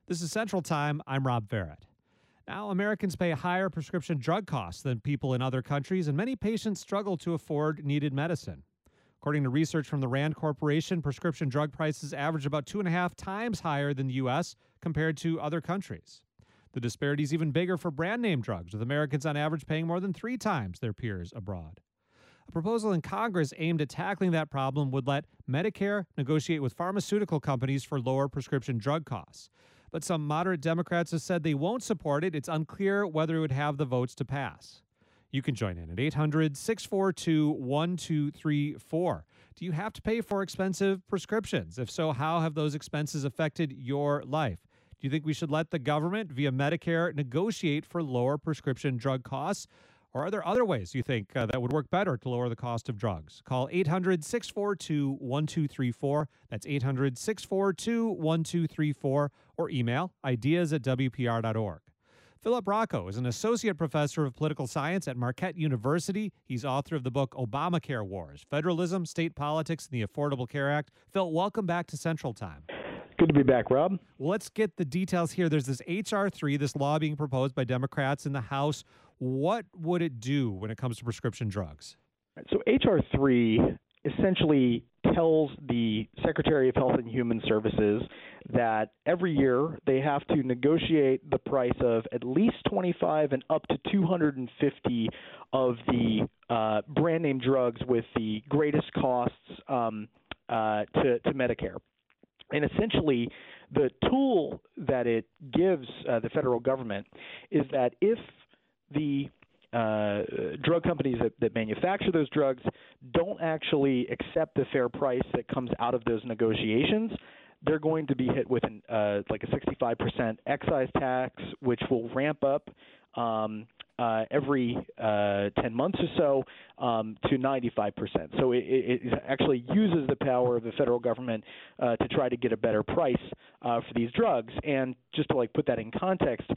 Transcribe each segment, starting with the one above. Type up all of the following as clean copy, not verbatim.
This is Central Time. I'm Rob Barrett. Now, Americans pay higher prescription drug costs than people in other countries, and many patients struggle to afford needed medicine. According to research from the RAND Corporation, prescription drug prices average about 2.5 times higher than the U.S. compared to other countries. The disparity is even bigger for brand name drugs, with Americans on average paying more than 3 times their peers abroad. A proposal in Congress aimed at tackling that problem would let Medicare negotiate with pharmaceutical companies for lower prescription drug costs. But some moderate Democrats have said they won't support it. It's unclear whether it would have the votes to pass. You can join in at 800-642-1234. Do you have to pay for expensive prescriptions? If so, how have those expenses affected your life? Do you think we should let the government, via Medicare, negotiate for lower prescription drug costs? Or are there other ways you think that would work better to lower the cost of drugs? Call 800-642-1234. That's 800-642-1234. Or email ideas@wpr.org. Philip Rocco is an associate professor of political science at Marquette University. He's author of the book Obamacare Wars, Federalism, State Politics, and the Affordable Care Act. Phil, welcome back to Central Time. Good to be back, Rob. Well, let's get the details here. There's this H.R. 3, this law being proposed by Democrats in the House. What would it do when it comes to prescription drugs? So H.R. 3 essentially tells the Secretary of Health and Human Services that every year they have to negotiate the price of at least 25 and up to 250 of the brand name drugs with the greatest costs to Medicare. And essentially, the tool that it gives the federal government is that if the drug companies that manufacture those drugs don't actually accept the fair price that comes out of those negotiations, they're going to be hit with like a 65% excise tax, which will ramp up every 10 months or so to 95%. So it actually uses the power of the federal government to try to get a better price for these drugs. And just to put that in context,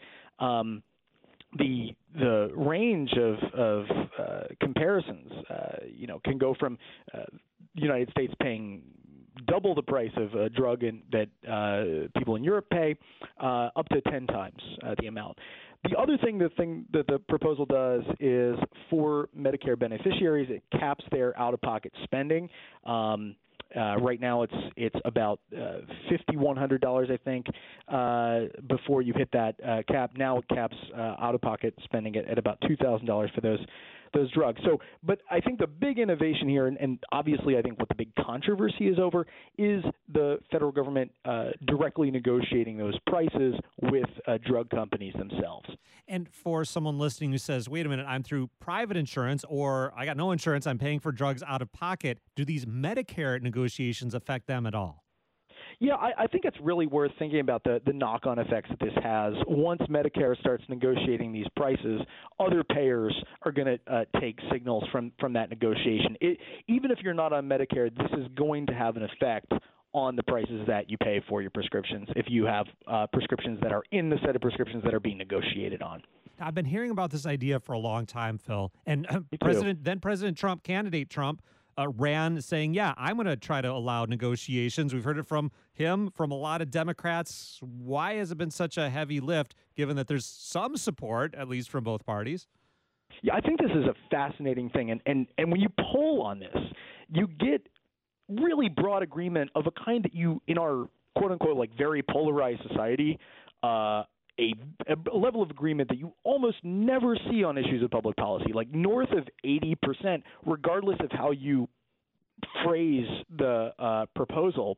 the range of comparisons, can go from the United States paying double the price of a drug that people in Europe pay, up to 10 times the amount. The other thing that the proposal does is for Medicare beneficiaries, it caps their out-of-pocket spending. Right now, it's about $5,100, I think, before you hit that cap. Now it caps out-of-pocket spending at about $2,000 for those drugs. So, but I think the big innovation here, and obviously I think what the big controversy is over, is the federal government directly negotiating those prices with drug companies themselves. And for someone listening who says, wait a minute, I'm through private insurance or I got no insurance, I'm paying for drugs out of pocket, do these Medicare negotiations affect them at all? Yeah, I think it's really worth thinking about the knock-on effects that this has. Once Medicare starts negotiating these prices, other payers are going to take signals from that negotiation. Even if you're not on Medicare, this is going to have an effect on the prices that you pay for your prescriptions if you have prescriptions that are in the set of prescriptions that are being negotiated on. I've been hearing about this idea for a long time, Phil. And President Trump, candidate Trump, ran saying, yeah, I'm going to try to allow negotiations. We've heard it from him, from a lot of Democrats. Why has it been such a heavy lift, given that there's some support, at least from both parties? Yeah, I think this is a fascinating thing. And when you poll on this, you get really broad agreement of a kind that you, in our quote-unquote, very polarized society, a level of agreement that you almost never see on issues of public policy, north of 80%, regardless of how you phrase the proposal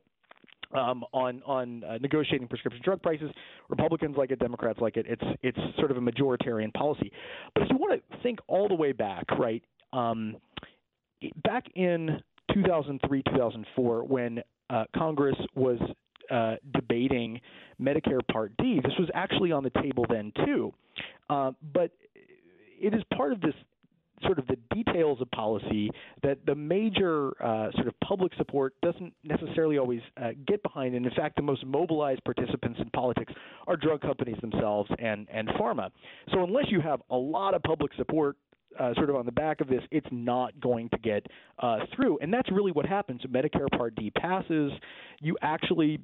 on negotiating prescription drug prices. Republicans like it, Democrats like it. It's sort of a majoritarian policy. But if you want to think all the way back, right, back in 2003, 2004, when Congress was debating Medicare Part D. This was actually on the table then too, but it is part of this sort of the details of policy that the major sort of public support doesn't necessarily always get behind. And in fact, the most mobilized participants in politics are drug companies themselves and pharma. So unless you have a lot of public support sort of on the back of this, it's not going to get through. And that's really what happens. Medicare Part D passes. You actually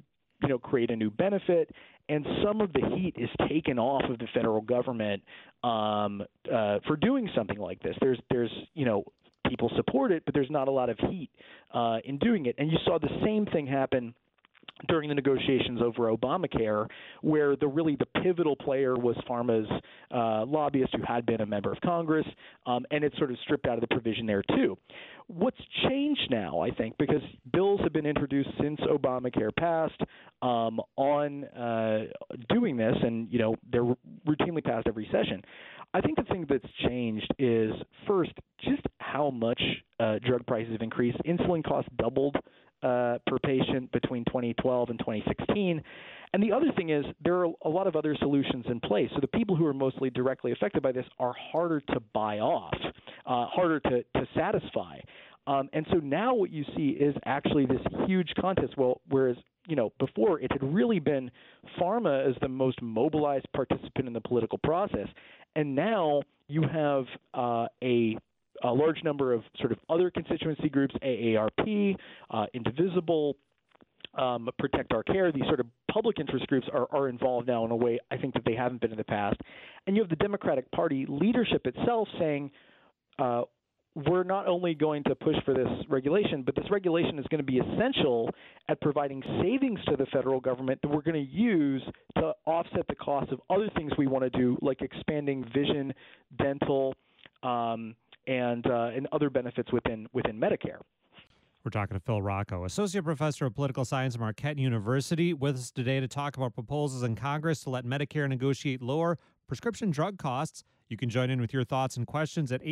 create a new benefit, and some of the heat is taken off of the federal government for doing something like this. There's people support it, but there's not a lot of heat in doing it. And you saw the same thing happen during the negotiations over Obamacare, where the pivotal player was pharma's lobbyist who had been a member of Congress, and it sort of stripped out of the provision there too. What's changed now, I think, because bills have been introduced since Obamacare passed on doing this, and they're routinely passed every session. I think the thing that's changed is, first, just how much drug prices have increased. Insulin costs doubled per patient between 2012 and 2016. And the other thing is there are a lot of other solutions in place. So the people who are mostly directly affected by this are harder to buy off, harder to satisfy. And so now what you see is actually this huge contest. Well, whereas before it had really been pharma as the most mobilized participant in the political process, and now you have a large number of sort of other constituency groups, AARP, Indivisible, Protect Our Care. These sort of public interest groups are involved now in a way I think that they haven't been in the past. And you have the Democratic Party leadership itself saying, we're not only going to push for this regulation, but this regulation is going to be essential at providing savings to the federal government that we're going to use to offset the cost of other things we want to do, like expanding vision, dental, and other benefits within Medicare. We're talking to Phil Rocco, Associate Professor of Political Science at Marquette University, with us today to talk about proposals in Congress to let Medicare negotiate lower prescription drug costs. You can join in with your thoughts and questions at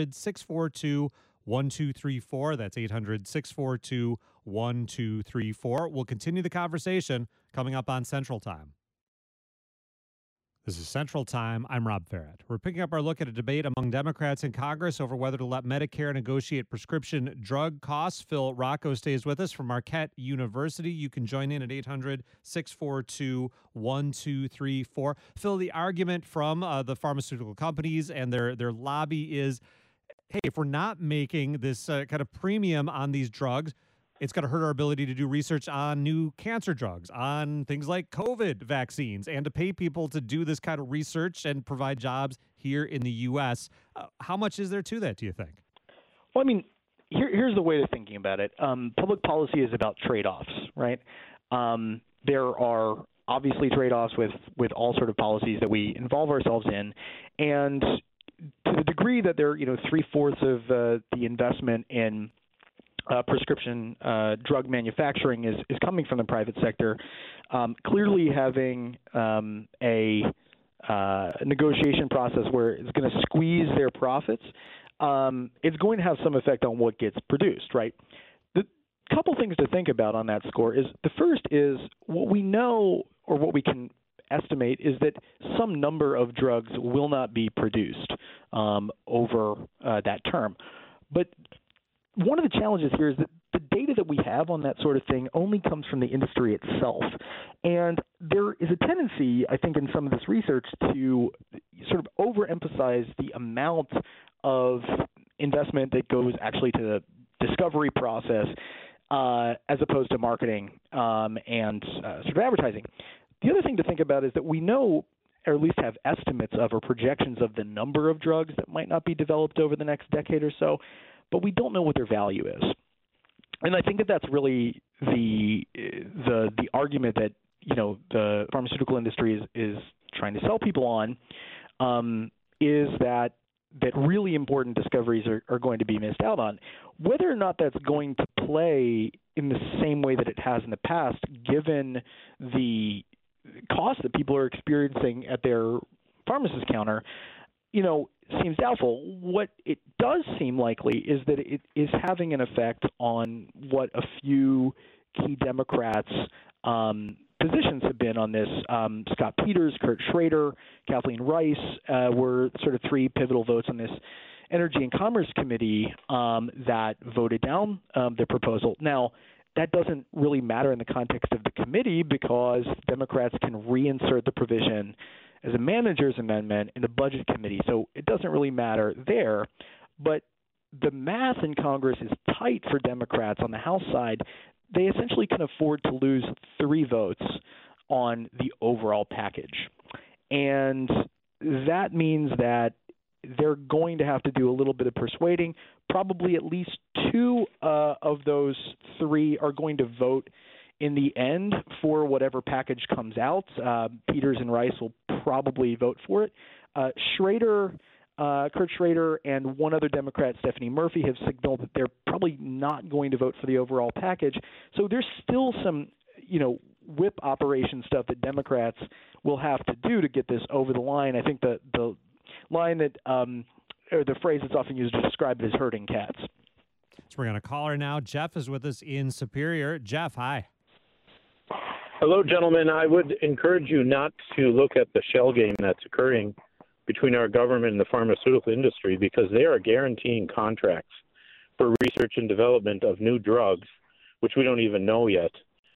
800-642-1234. That's 800-642-1234. We'll continue the conversation coming up on Central Time. This is Central Time. I'm Rob Farrett. We're picking up our look at a debate among Democrats in Congress over whether to let Medicare negotiate prescription drug costs. Phil Rocco stays with us from Marquette University. You can join in at 800-642-1234. Phil, the argument from the pharmaceutical companies and their lobby is, hey, if we're not making this kind of premium on these drugs, it's going to hurt our ability to do research on new cancer drugs, on things like COVID vaccines, and to pay people to do this kind of research and provide jobs here in the U.S. How much is there to that, do you think? Well, I mean, here's the way of thinking about it. Public policy is about trade-offs, right? There are obviously trade-offs with all sort of policies that we involve ourselves in, and to the degree that they're 3/4 of the investment in prescription drug manufacturing is coming from the private sector. Clearly having a negotiation process where it's going to squeeze their profits, it's going to have some effect on what gets produced, right? The couple things to think about on that score is the first is what we know or what we can estimate is that some number of drugs will not be produced over that term. But one of the challenges here is that the data that we have on that sort of thing only comes from the industry itself. And there is a tendency, I think, in some of this research to sort of overemphasize the amount of investment that goes actually to the discovery process as opposed to marketing and sort of advertising. The other thing to think about is that we know, or at least have estimates of or projections of the number of drugs that might not be developed over the next decade or so, but we don't know what their value is. And I think that that's really the argument that the pharmaceutical industry is trying to sell people on, is that really important discoveries are going to be missed out on. Whether or not that's going to play in the same way that it has in the past, given the cost that people are experiencing at their pharmacist counter, seems doubtful. What it does seem likely is that it is having an effect on what a few key Democrats' positions have been on this. Scott Peters, Kurt Schrader, Kathleen Rice were sort of three pivotal votes on this Energy and Commerce Committee that voted down the proposal. Now, that doesn't really matter in the context of the committee because Democrats can reinsert the provision as a manager's amendment in the Budget Committee, so it doesn't really matter there. But the math in Congress is tight for Democrats on the House side they essentially can afford to lose 3 votes on the overall package. And that means that they're going to have to do a little bit of persuading. Probably at least 2 of those 3 are going to vote in the end for whatever package comes out. Peters and Rice will probably vote for it. Kurt Schrader, and one other Democrat, Stephanie Murphy, have signaled that they're probably not going to vote for the overall package. So there's still some, whip operation stuff that Democrats will have to do to get this over the line. I think the line that, or the phrase that's often used to describe it is herding cats. So we're going to call her now. Jeff is with us in Superior. Jeff, hi. Hello, gentlemen. I would encourage you not to look at the shell game that's occurring between our government and the pharmaceutical industry, because they are guaranteeing contracts for research and development of new drugs, which we don't even know yet.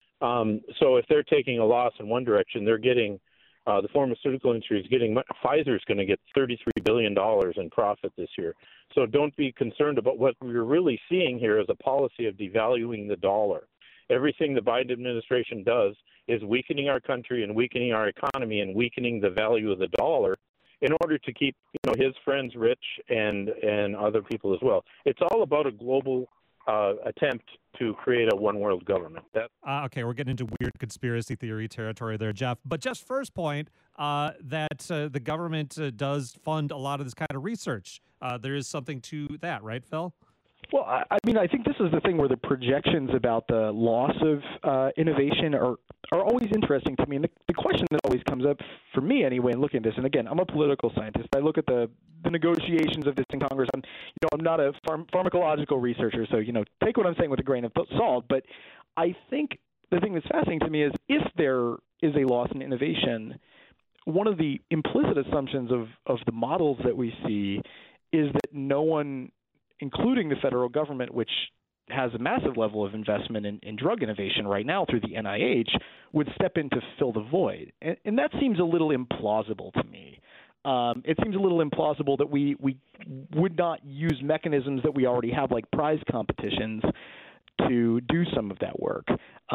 So if they're taking a loss in one direction, they're getting the pharmaceutical industry is getting Pfizer's going to get $33 billion in profit this year. So don't be concerned about what we're really seeing here is a policy of devaluing the dollar. Everything the Biden administration does is weakening our country and weakening our economy and weakening the value of the dollar in order to keep his friends rich and other people as well. It's all about a global attempt to create a one-world government. Okay, we're getting into weird conspiracy theory territory there, Jeff. But just first point, that the government does fund a lot of this kind of research. There is something to that, right, Phil? Well, I think this is the thing where the projections about the loss of innovation are always interesting to me. And the question that always comes up for me anyway in looking at this, and again, I'm a political scientist. I look at the negotiations of this in Congress. I'm not a pharmacological researcher, so, take what I'm saying with a grain of salt. But I think the thing that's fascinating to me is if there is a loss in innovation, one of the implicit assumptions of the models that we see is that no one, including the federal government, which has a massive level of investment in drug innovation right now through the NIH, would step in to fill the void. And that seems a little implausible to me. It seems a little implausible that we would not use mechanisms that we already have, like prize competitions, to do some of that work.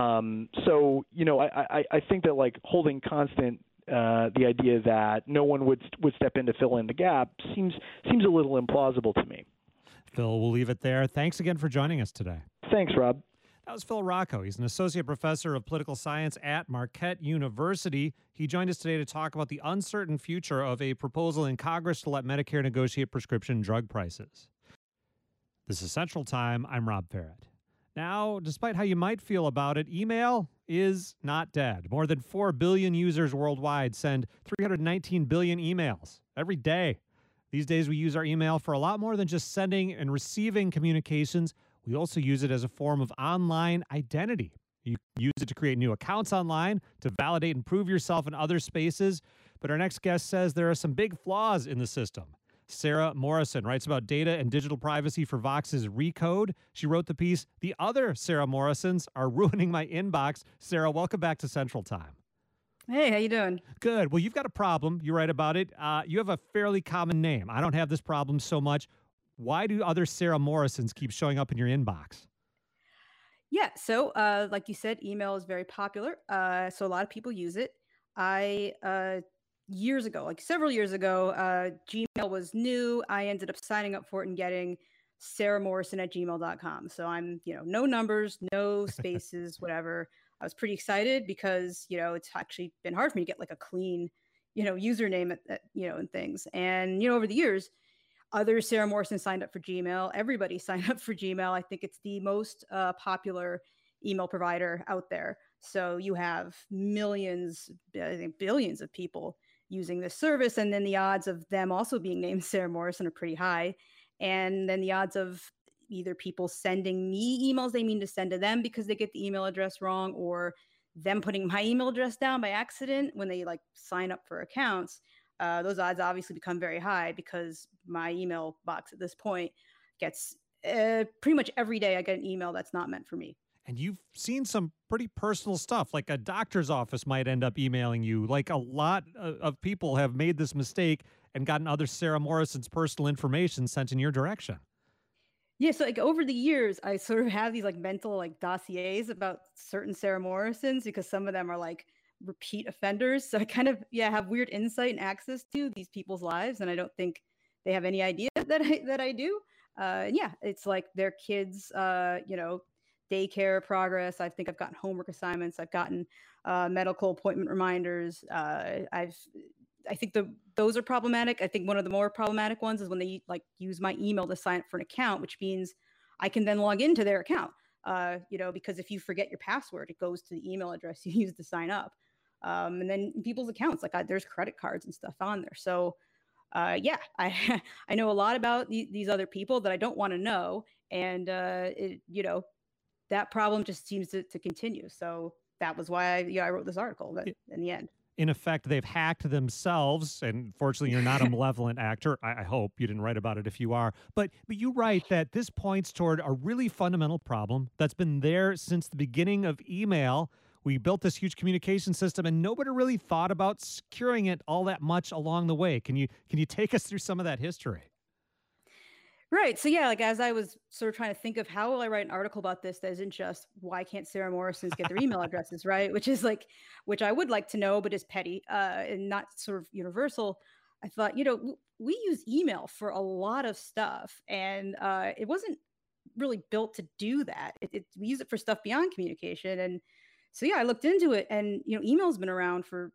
So, I think that, like, holding constant the idea that no one would step in to fill in the gap seems a little implausible to me. Phil, we'll leave it there. Thanks again for joining us today. Thanks, Rob. That was Phil Rocco. He's an associate professor of political science at Marquette University. He joined us today to talk about the uncertain future of a proposal in Congress to let Medicare negotiate prescription drug prices. This is Central Time. I'm Rob Barrett. Now, despite how you might feel about it, email is not dead. More than 4 billion users worldwide send 319 billion emails every day. These days, we use our email for a lot more than just sending and receiving communications. We also use it as a form of online identity. You use it to create new accounts online, to validate and prove yourself in other spaces. But our next guest says there are some big flaws in the system. Sarah Morrison writes about data and digital privacy for Vox's Recode. She wrote the piece, "The Other Sarah Morrisons Are Ruining My Inbox." Sarah, welcome back to Central Time. Hey, how you doing? Good. Well, you've got a problem. You write about it. You have a fairly common name. I don't have this problem so much. Why do other Sarah Morrisons keep showing up in your inbox? Yeah, so like you said, email is very popular. So a lot of people use it. Years ago, like several years ago, Gmail was new. I ended up signing up for it and getting sarahmorrison@gmail.com. So I'm, no numbers, no spaces, whatever. I was pretty excited because, it's actually been hard for me to get like a clean, username and things. And, over the years, other Sarah Morrison signed up for Gmail. Everybody signed up for Gmail. I think it's the most popular email provider out there. So you have millions, I think billions of people using this service. And then the odds of them also being named Sarah Morrison are pretty high. And then the odds of either people sending me emails they mean to send to them because they get the email address wrong, or them putting my email address down by accident when they sign up for accounts. Those odds obviously become very high because my email box at this point gets pretty much every day I get an email that's not meant for me. And you've seen some pretty personal stuff, like a doctor's office might end up emailing you. Like a lot of people have made this mistake and gotten other Sarah Morrison's personal information sent in your direction. Yeah, so like over the years, I sort of have these like mental like dossiers about certain Sarah Morrisons because some of them are like repeat offenders. So I kind of have weird insight and access to these people's lives, and I don't think they have any idea that I do. And yeah, it's like their kids, daycare progress. I think I've gotten homework assignments. I've gotten medical appointment reminders. I think those are problematic. I think one of the more problematic ones is when they like use my email to sign up for an account, which means I can then log into their account. Because if you forget your password, it goes to the email address you used to sign up. And then people's accounts, like there's credit cards and stuff on there. So I I know a lot about these other people that I don't want to know, and that problem just seems to continue. So that was why I wrote this article. That in the end. In effect, they've hacked themselves, and fortunately, you're not a malevolent actor. I hope you didn't write about it if you are. But you write that this points toward a really fundamental problem that's been there since the beginning of email. We built this huge communication system, and nobody really thought about securing it all that much along the way. Can you take us through some of that history? Right. So yeah, like as I was sort of trying to think of how will I write an article about this that isn't just why can't Sarah Morrisons get their email addresses, right? Which I would like to know, but is petty and not sort of universal. I thought, we use email for a lot of stuff, and it wasn't really built to do that. We use it for stuff beyond communication, and so yeah, I looked into it, and email's been around for.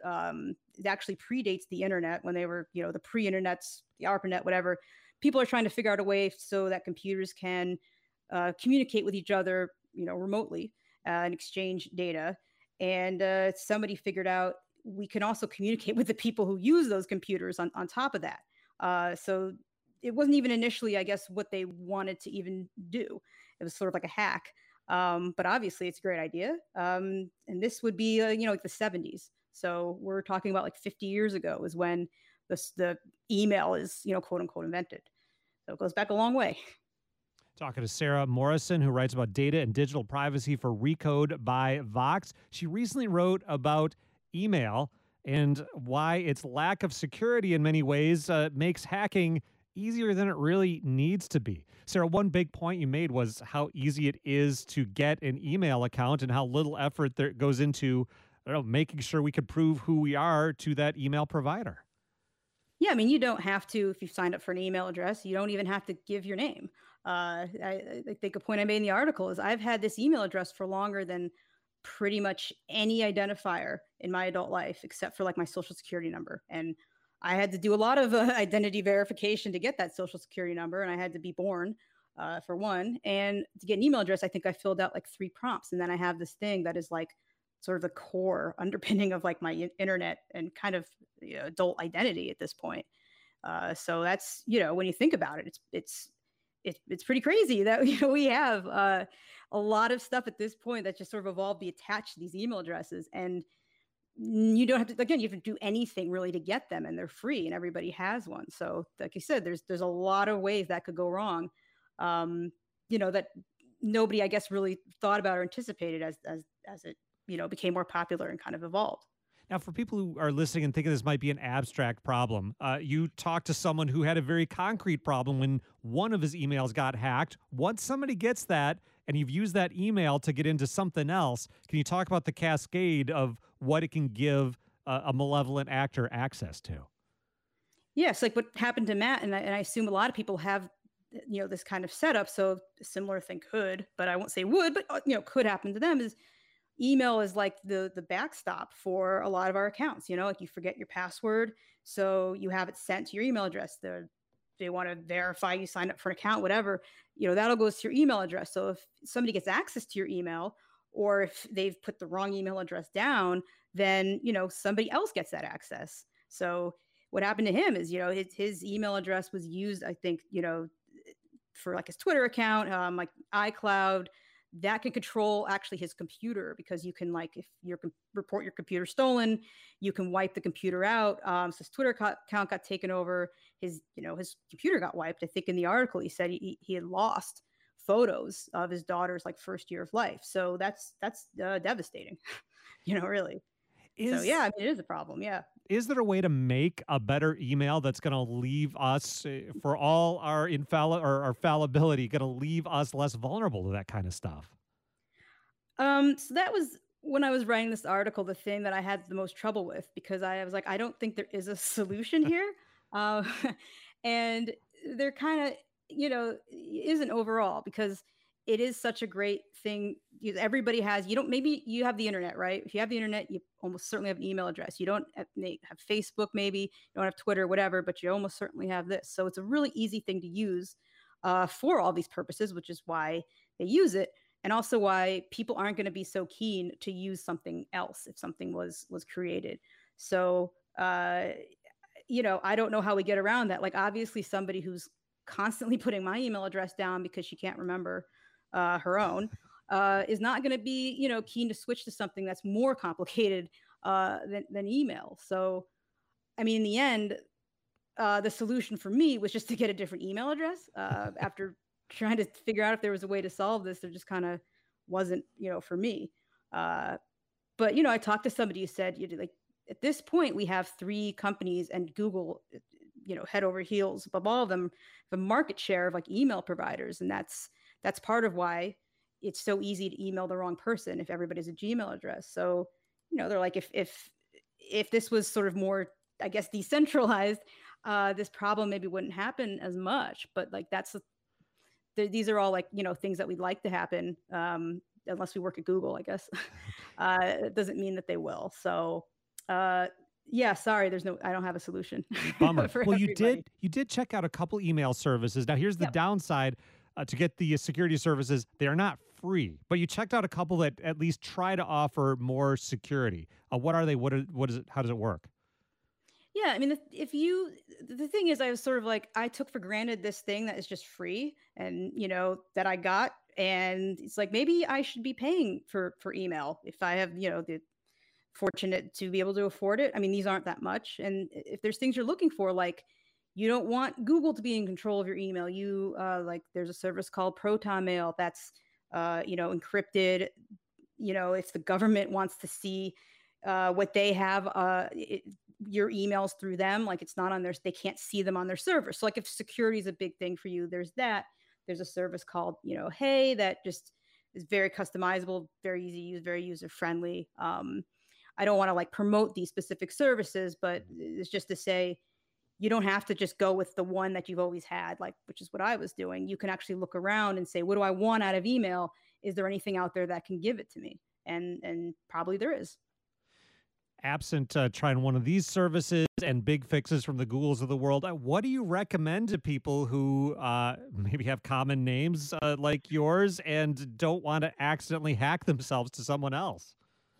It actually predates the internet when they were, the pre-internets, the ARPANET, whatever. People are trying to figure out a way so that computers can communicate with each other, remotely and exchange data. And somebody figured out we can also communicate with the people who use those computers on top of that. So it wasn't even initially, I guess, what they wanted to even do. It was sort of like a hack. But obviously, it's a great idea. And this would be, like the 70s. So we're talking about like 50 years ago is when the email is, quote unquote, invented. So it goes back a long way. Talking to Sarah Morrison, who writes about data and digital privacy for Recode by Vox. She recently wrote about email and why its lack of security in many ways makes hacking easier than it really needs to be. Sarah, one big point you made was how easy it is to get an email account and how little effort there goes into making sure we can prove who we are to that email provider. Yeah, I mean, you don't have to, if you've signed up for an email address, you don't even have to give your name. I think a point I made in the article is I've had this email address for longer than pretty much any identifier in my adult life, except for like my social security number. And I had to do a lot of identity verification to get that social security number. And I had to be born for one. And to get an email address, I think I filled out like 3 prompts. And then I have this thing that is like sort of the core underpinning of like my internet and kind of adult identity at this point. So that's, when you think about it, it's pretty crazy that we have a lot of stuff at this point that just sort of evolved to be attached to these email addresses, and you don't have to, again, you have to do anything really to get them, and they're free and everybody has one. So like you said, there's a lot of ways that could go wrong, that nobody, I guess, really thought about or anticipated as it became more popular and kind of evolved. Now, for people who are listening and thinking this might be an abstract problem, you talked to someone who had a very concrete problem when one of his emails got hacked. Once somebody gets that and you've used that email to get into something else, can you talk about the cascade of what it can give a malevolent actor access to? Yes, like what happened to Matt, and I assume a lot of people have this kind of setup. So a similar thing could, but I won't say would, but could happen to them is email is like the backstop for a lot of our accounts. Like you forget your password, so you have it sent to your email address. They want to verify you signed up for an account, whatever, that'll go to your email address. So if somebody gets access to your email, or if they've put the wrong email address down, then somebody else gets that access. So what happened to him is his email address was used, I think, for like his Twitter account, like iCloud. That can control actually his computer, because you can, like, if you report your computer stolen, you can wipe the computer out. So his Twitter account got taken over. His computer got wiped. I think in the article he said he had lost photos of his daughter's like first year of life. So that's devastating, really. So yeah, I mean, it is a problem. Yeah. Is there a way to make a better email that's going to leave us, for all our our fallibility, going to leave us less vulnerable to that kind of stuff? So that was when I was writing this article, the thing that I had the most trouble with, because I was like, I don't think there is a solution here. Uh, and there kind of, isn't overall, because it is such a great thing. Everybody has, maybe you have the internet, right? If you have the internet, you almost certainly have an email address. You don't have Facebook, maybe you don't have Twitter, whatever, but you almost certainly have this. So it's a really easy thing to use for all these purposes, which is why they use it. And also why people aren't going to be so keen to use something else if something was created. So, I don't know how we get around that. Like, obviously, somebody who's constantly putting my email address down because she can't remember her own is not going to be, keen to switch to something that's more complicated than email. So, I mean, in the end, the solution for me was just to get a different email address after trying to figure out if there was a way to solve this. There just kind of wasn't, for me. But, I talked to somebody who said, like, at this point, we have 3 companies and Google, head over heels above all of them, the market share of like email providers. And that's part of why it's so easy to email the wrong person if everybody's a Gmail address. So, they're like, if this was sort of more, I guess, decentralized, this problem maybe wouldn't happen as much. But like, these are all like, things that we'd like to happen, unless we work at Google, I guess. It doesn't mean that they will. So, yeah, sorry, I don't have a solution. Bummer. For Well, everybody. you did check out a couple email services. Now, here's the Yep. downside to get the security services. They are not free, but you checked out a couple that at least try to offer more security. What are they? What is it? How does it work? Yeah, I mean, the thing is, I was sort of like, I took for granted this thing that is just free, and that I got, and it's like, maybe I should be paying for email if I have the fortunate to be able to afford it. I mean, these aren't that much, and if there's things you're looking for, like, you don't want Google to be in control of your email. Like, there's a service called Proton Mail that's encrypted. If the government wants to see what they have, your emails through them, like, it's not on they can't see them on their server. So like, if security is a big thing for you, there's a service called Hey, that just is very customizable, very easy to use, very user friendly. I don't want to like promote these specific services, but it's just to say, you don't have to just go with the one that you've always had, like, which is what I was doing. You can actually look around and say, what do I want out of email? Is there anything out there that can give it to me? And probably there is. Absent trying one of these services and big fixes from the Googles of the world, what do you recommend to people who maybe have common names like yours and don't want to accidentally hack themselves to someone else?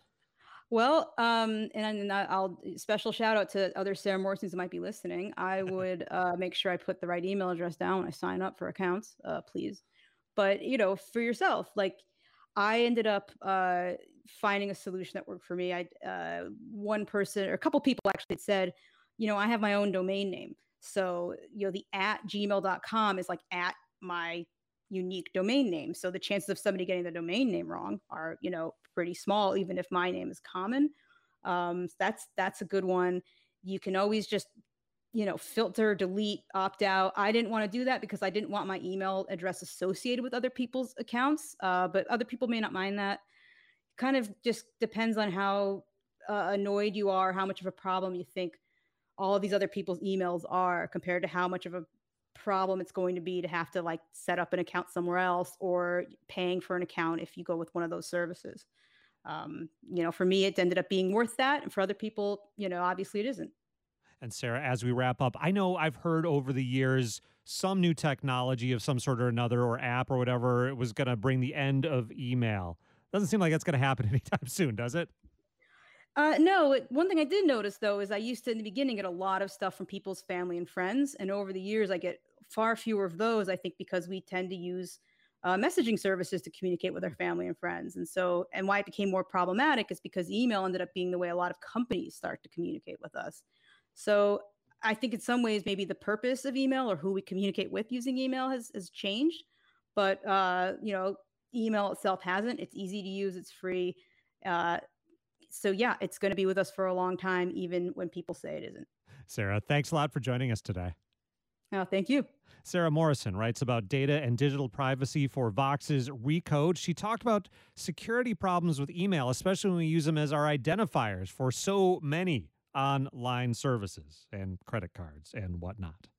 Well, and I'll special shout out to other Sarah Morrisons who might be listening. I would make sure I put the right email address down when I sign up for accounts, please. But for yourself, like, I ended up finding a solution that worked for me. One person or a couple people actually said, I have my own domain name. So, the @gmail.com is like at my unique domain name. So the chances of somebody getting the domain name wrong are, pretty small, even if my name is common. So that's a good one. You can always just, filter, delete, opt out. I didn't want to do that because I didn't want my email address associated with other people's accounts. But other people may not mind that. Kind of just depends on how annoyed you are, how much of a problem you think all of these other people's emails are compared to how much of a problem it's going to be to have to like set up an account somewhere else or paying for an account if you go with one of those services. For me, it ended up being worth that. And for other people, obviously it isn't. And Sarah, as we wrap up, I know I've heard over the years some new technology of some sort or another, or app or whatever, it was going to bring the end of email. Doesn't seem like that's going to happen anytime soon, does it? No, one thing I did notice, though, is I used to, in the beginning, get a lot of stuff from people's family and friends. And over the years, I get far fewer of those, I think, because we tend to use messaging services to communicate with our family and friends. And why it became more problematic is because email ended up being the way a lot of companies start to communicate with us. So I think in some ways, maybe the purpose of email or who we communicate with using email has changed. But, email itself hasn't. It's easy to use. It's free. So yeah, it's going to be with us for a long time, even when people say it isn't. Sarah, thanks a lot for joining us today. Oh, thank you. Sarah Morrison writes about data and digital privacy for Vox's Recode. She talked about security problems with email, especially when we use them as our identifiers for so many online services and credit cards and whatnot.